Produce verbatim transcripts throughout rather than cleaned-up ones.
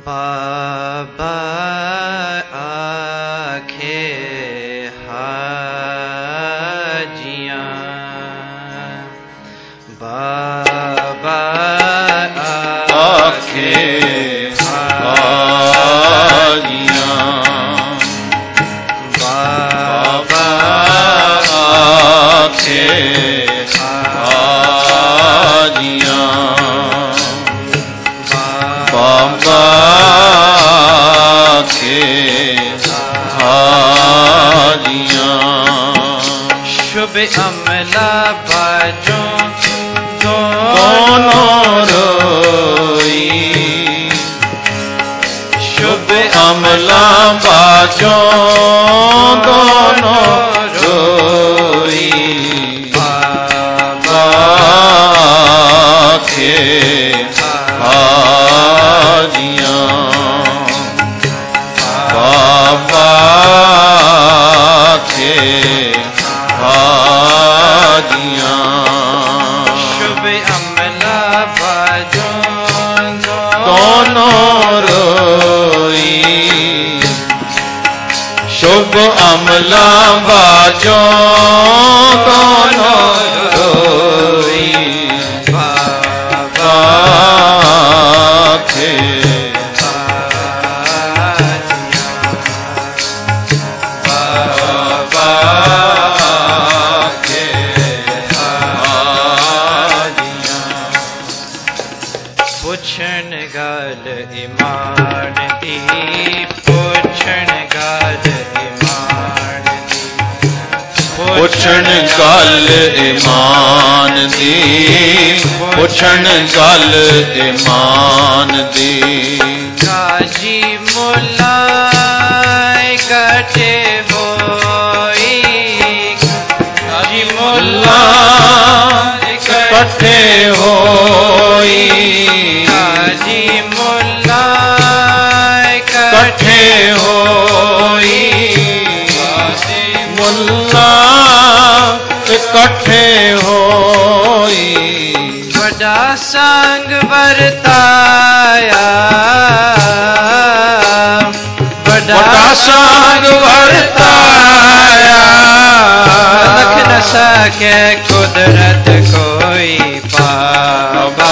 बाबा आखे हाजियां, बाबा आखे हाजियां, बाबा आखे हाजियां, बाबा के हाजियां। शुभ अमला बाजों दोनों रोई, शुभ अमला बाजों दोनों रोई, बाबा के हाजियां, बाबा के हाजियां। शुभ अमला बाजों दोनों रोई, शुभ अमला बाजों दोनों रोई, बाबा के बाबा के हाजियां। पुछन गल ईमान दी, पुछन गल ईमान दी, पुछन गल ईमान दी, पुछन गल ईमान दी। काजी मुला इकट्ठे होई, काजी मुला इकट्ठे होई, काजी मुला इकट्ठे होई, काजी मुला इकट्ठे होई। बड़ा संग वर्ताया, बड़ा संग वर्ताया, रख न सके कुदरत कोई, बाबा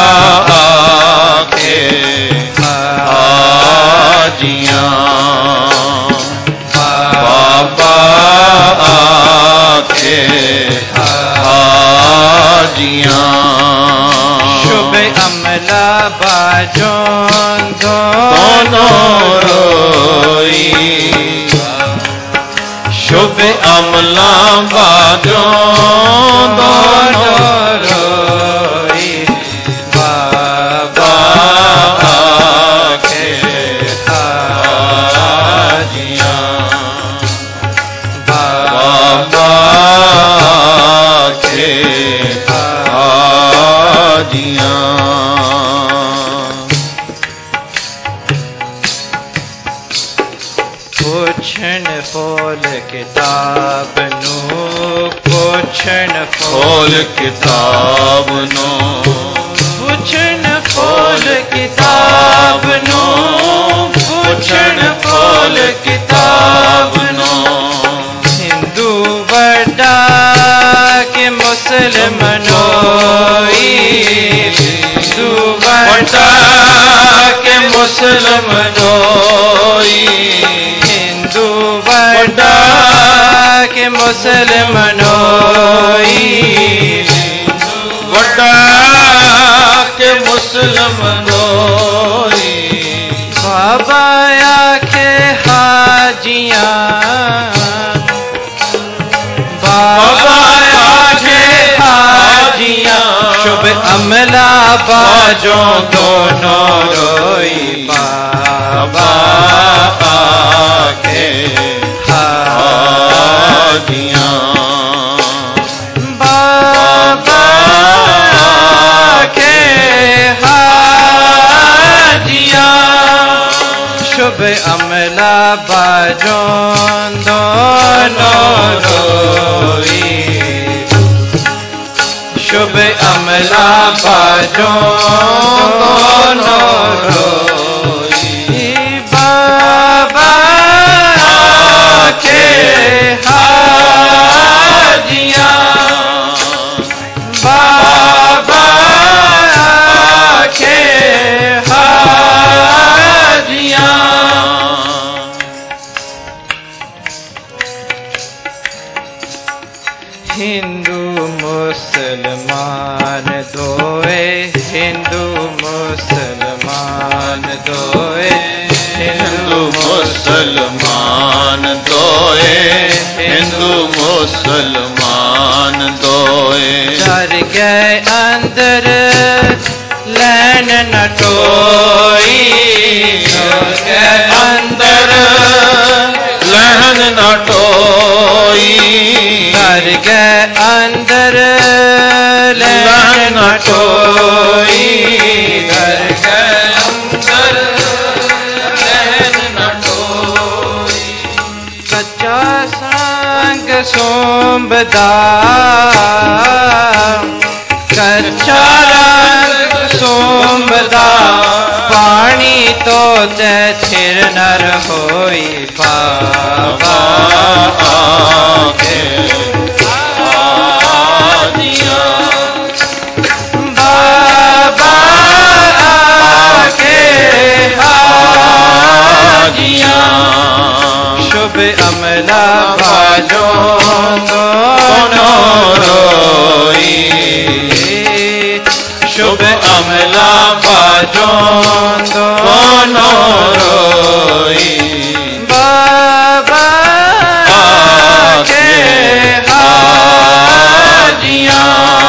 के हाजियां, बाबा के हाजियां। शुभ अमला बाजों दोनों रोई, शुभ अमला बाजों दोनों रोई, बाबा के हाजियां, बाबा के हाजियां। पुछन फोल किताब नू, पुछन फोल किताब नू, पुछन फोल किताब नू, पुछन फोल किताब नू। हिंदू बड़ा के मुसलमानोई, हिंदू बड़ा के मुसलमानोई, हिंदू बड़ा के मुसलमानोई, बड़ा के मुसलमानोई। बाबा आखे हाजियां, बाबा आखे हाजियां। शुभ अमला बाजों दोनों रोई, बाबा आखे हाजियां, बाबा आखे हाजियां। शुभ अमला बाजों दोनों रोई, शुभ अमला बाजों दोनों रोई, सोमदा कच्चा रंग सोमदा पानी तो ते थिर नर होई बाबा आके हाजियां बाबा आके हाजियां शुभ अमला बाजो दोनों रोई शुभ अमला बाजो दोनों रोई बाबा आके हाजियां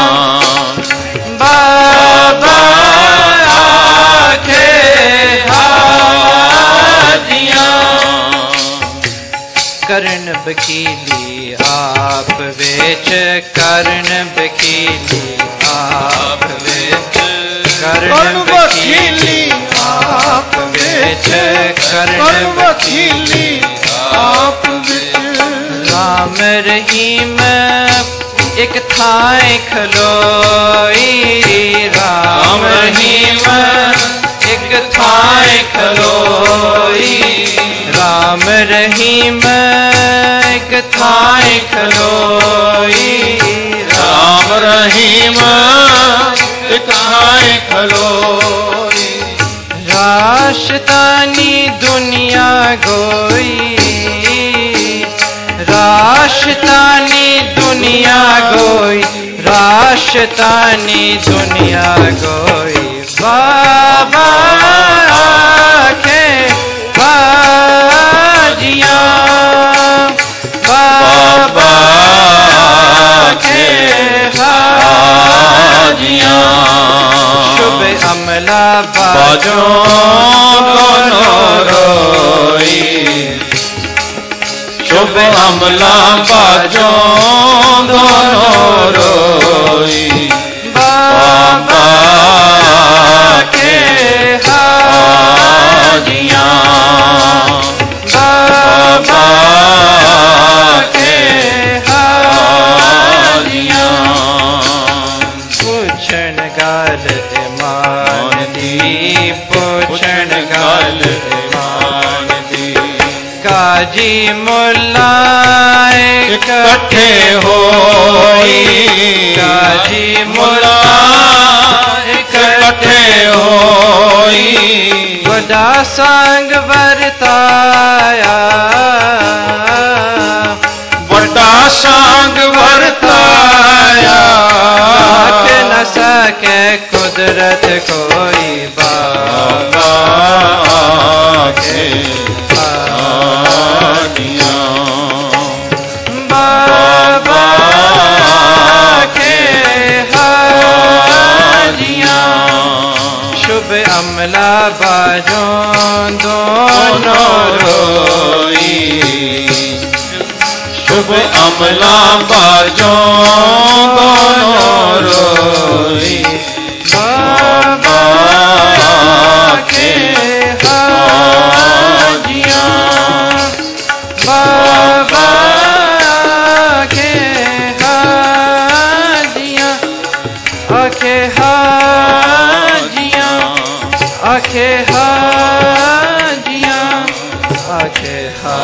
बाबा आके हाजियां कर्ण बकीली आप बेच कर्ण बकीली आप बेच कर्ण बकीली आप बेच कर्ण बकीली आप बेच राम रहीम एक थाए खलोई राम रहीम एक थाए खलोई राम रहीम एक थाए खलोई राम रहीम एक थाए खलोई राशतानी दुनिया गोई राशतानी दुनिया गोई राशतानी दुनिया गोई बाबा आके हाजियां बाबा आके हाजियां शुभ अमला बाजो दोनों रोई शुभ अमला बाजो दोनों रोई बाबा के हाजियां बाबा के हाजियां पूछण गाल ईमान दी पूछण गाल ईमान दी काजी मुल्ला इकट्ठे होई काजी मुल्ला इकट्ठे होई बड़ा संग वर्ताया बड़ा संग वर्ताया हट न सके कुदरत कोई बाबा के हाजियां बाबा के हाजियां शुभ अमला बाजो दोनों रोई शुभ अमला बाजो दोनों रोई बाबा के हाजियां बाबा के हाजियां आके हाजियां आके हाजियां आके हाजियां